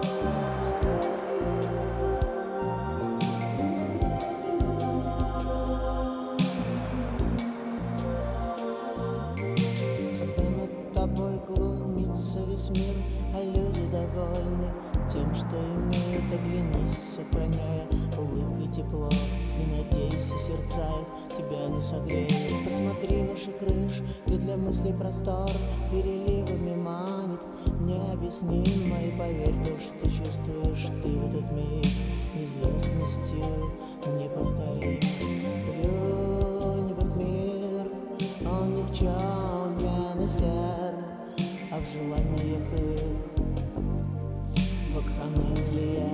Тобой глумится весь мир, а люди довольны тем, что имеют. Оглянись, сохраняя улыбкой тепло, не надейся, сердца их тебя не согреют. Посмотри выше крыш, где для мыслей простор переливами манит необъяснимо. И поверь, то, что чувствуешь ты в этот миг, неизвестностью неповторим. Плюнь в их мир, он никчемен и сер, а в желаниях их вакханалия.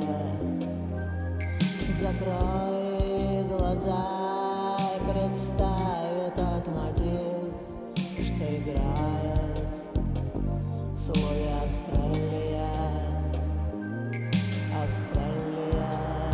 Закрой глаза и представь тот мотив, что играет в слове Австралия. Австралия.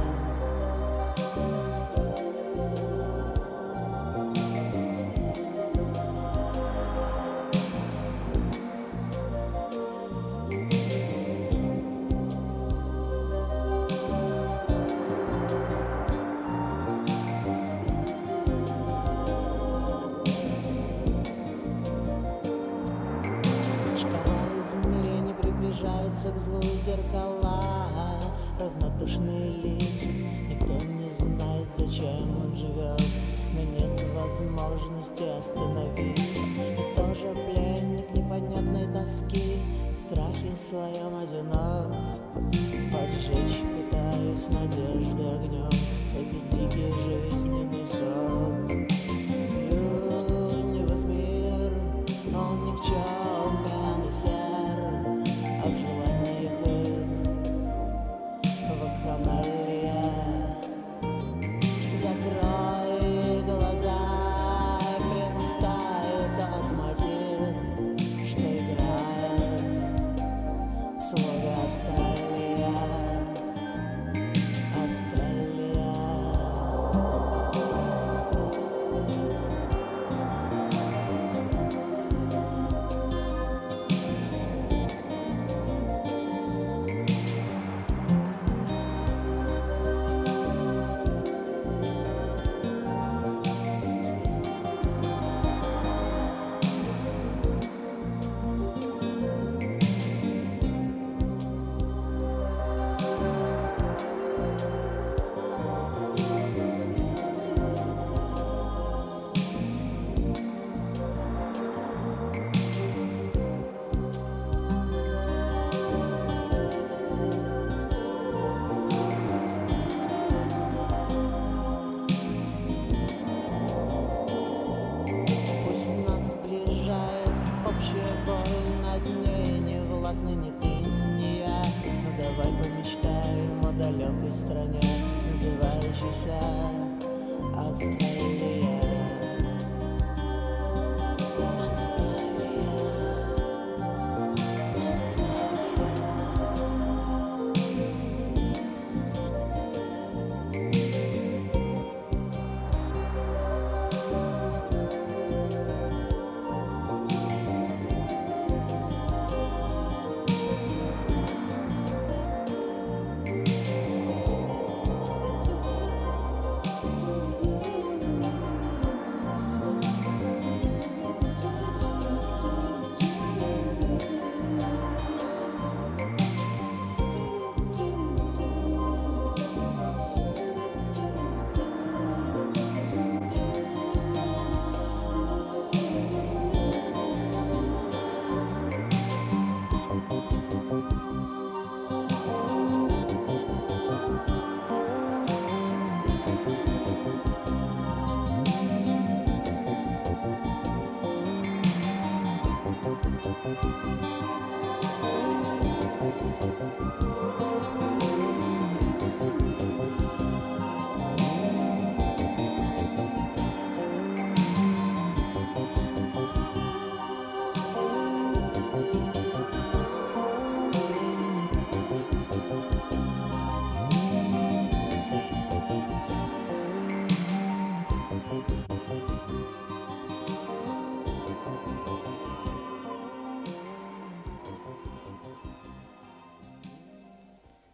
Приближаются к злу зеркала, равнодушные лица. Никто не знает, зачем он живет, но нет возможности остановиться. И тоже пленник непонятной тоски, в страхе своем одинок. Поджечь пытаюсь надежды огнем свой безликий жизненный срок. Плюнь в их мир, он никчемен и сер, а в желаниях их вакханалия. Закрой глаза и представь тот мотив, что играет в слове Австралия. Австралия. Ни ты, ни я, но давай помечтаем о далекой стране, называющейся Австралия.